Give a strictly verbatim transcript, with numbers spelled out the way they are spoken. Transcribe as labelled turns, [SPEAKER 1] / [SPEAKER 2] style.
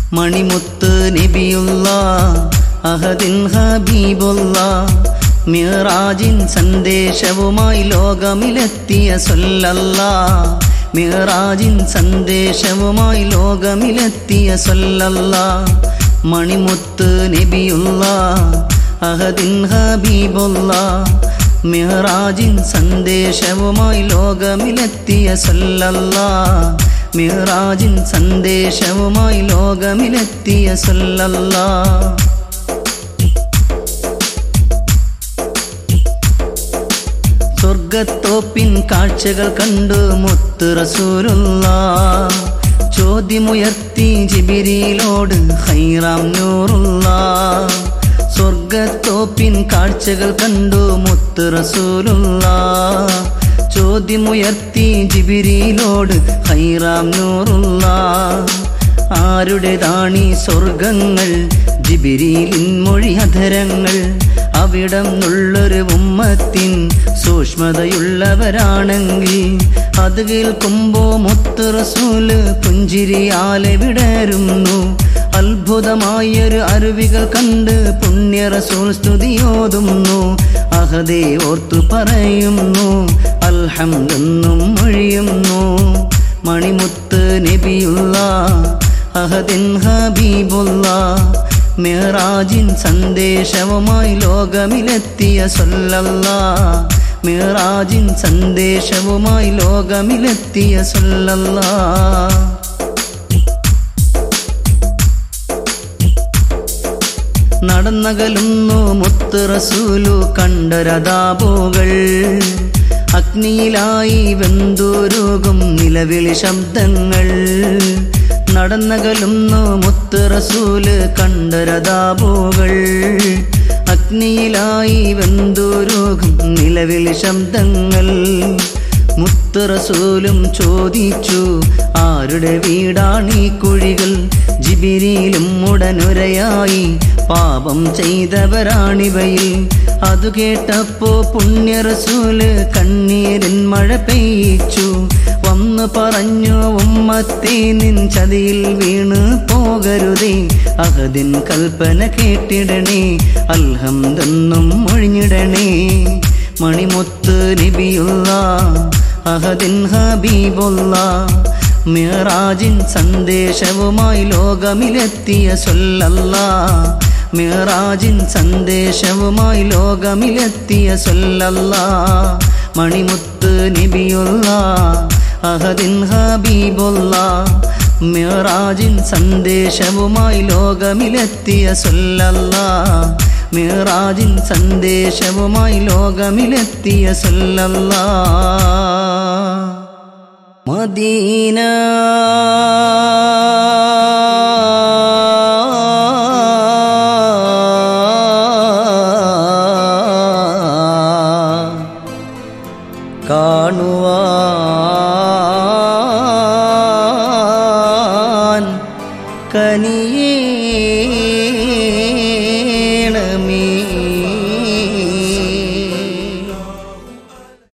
[SPEAKER 1] മണിമുത്ത് നബിയുള്ളാ അഹദിൻ ഹബീബുള്ളാ മിഅ്റാജിൻ സന്ദേശവുമായി ലോകമിലെത്തിയ സല്ലല്ലാ മിഅ്റാജിൻ സന്ദേശവുമായി ലോകമിലെത്തിയ സല്ലല്ലാ മണിമുത്ത് നബിയുള്ളാ അഹദിൻ ഹബീബുള്ളാ മിഅ്റാജിൻ സന്ദേശവുമായി ലോകമിലെത്തിയ സല്ലല്ലാ മിഅ്റാജിൻ സന്ദേശവുമായി ലോകമിലെത്തിയ സല്ലല്ലാ സ്വർഗത്തോപ്പിൻ കാഴ്ചകൾ കണ്ടു മുത്ത് റസൂലുള്ളാഹ് ചോദ്യമുയർത്തി ജിബ്രീലോട് ഖൈറാം നൂറുള്ളാഹ് സ്വർഗത്തോപ്പിൻ കാഴ്ചകൾ കണ്ടു മുത്ത് റസൂലുള്ളാഹ് ചോദ്യമുയർത്തി ജിബ്രീലോട് ഖൈറാം നൂറുള്ളാഹ് ആരുടേതാണീ സ്വർഗങ്ങൾ ജിബ്രീലിൻ മൊഴി അധരങ്ങൾ അവിടം നുള്ളൊരു ഉമ്മത്തിൻ സൂക്ഷ്മതയുള്ളവരാണെങ്കിൽ അത് കേൾക്കുമ്പോ മുത്ത് റസൂല് പുഞ്ചിരിയാലെ വിടരുന്നു അത്ഭുതമായൊരു അരുവികൾ കണ്ട് പുണ്യ റസൂൽ സ്തുതിയോതുന്നു അഹദേ ഓർത്തു പറയുന്നു അൽഹംദെന്നും മൊഴിയുന്നു മണിമുത്ത് നബിയുള്ളാഹ് അഹദിൻ ഹബീബുള്ളാഹ് മിഅ്റാജിൻ സന്ദേശവുമായി ലോകമിലെത്തിയ സല്ലല്ലാഹ് മിഅ്റാജിൻ സന്ദേശവുമായി ലോകമിലെത്തിയ സല്ലല്ലാഹ് നടന്നകലുന്നു മുത്ത് റസൂലു കണ്ടരദാബുകൾ അഗ്നിയിലായി വെന്തുരുകും നിലവിളി ശബ്ദങ്ങൾ നടന്നകലുന്നു മുത്ത് റസൂല് കണ്ടരദാബുകൾ അഗ്നിയിലായി വെന്തുരുകും നിലവിളി ശബ്ദങ്ങൾ മുത്ത് റസൂലും ചോദിച്ചു ആരുടെ വീടാണീ കുഴികൾ ജിബ്രീലും ഉടനുരയായി പാപം ചെയ്തവരാണിവയിൽ അതു കേട്ടപ്പോ പുണ്യ റസൂല് കണ്ണീരിൻ മഴ പെയ്യിച്ചു വന്നു പറഞ്ഞു ഉമ്മത്തേ നിൻ ചതിയിൽ വീണ് പോകരുതേ അഹദിൻ കൽപ്പന കേട്ടിടണേ അൽഹംദെന്നും മൊഴിഞ്ഞിടണേ മണിമുത്ത് നബിയുള്ളാഹ് അഹദിൻ ഹബീബുള്ളാഹ് മിഅ്റാജിൻ സന്ദേശവുമായി ലോകമിലെത്തിയ സല്ലല്ലാഹ് മിഅ്റാജിൻ സന്ദേശവുമായി ലോകമിലെത്തിയ സല്ലല്ലാഹ് മണിമുത്ത് നബിയുള്ളാഹ് അഹദിൻ ഹബീബുള്ളാഹ് മിഅ്റാജിൻ സന്ദേശവുമായി ലോകമിലെത്തിയ സല്ലല്ലാഹ് മിഅ്റാജിൻ സന്ദേശവുമായി ലോകമിലെത്തിയ സല്ലല്ലാഹ് മദീന കാണുവാൻ കനിയേ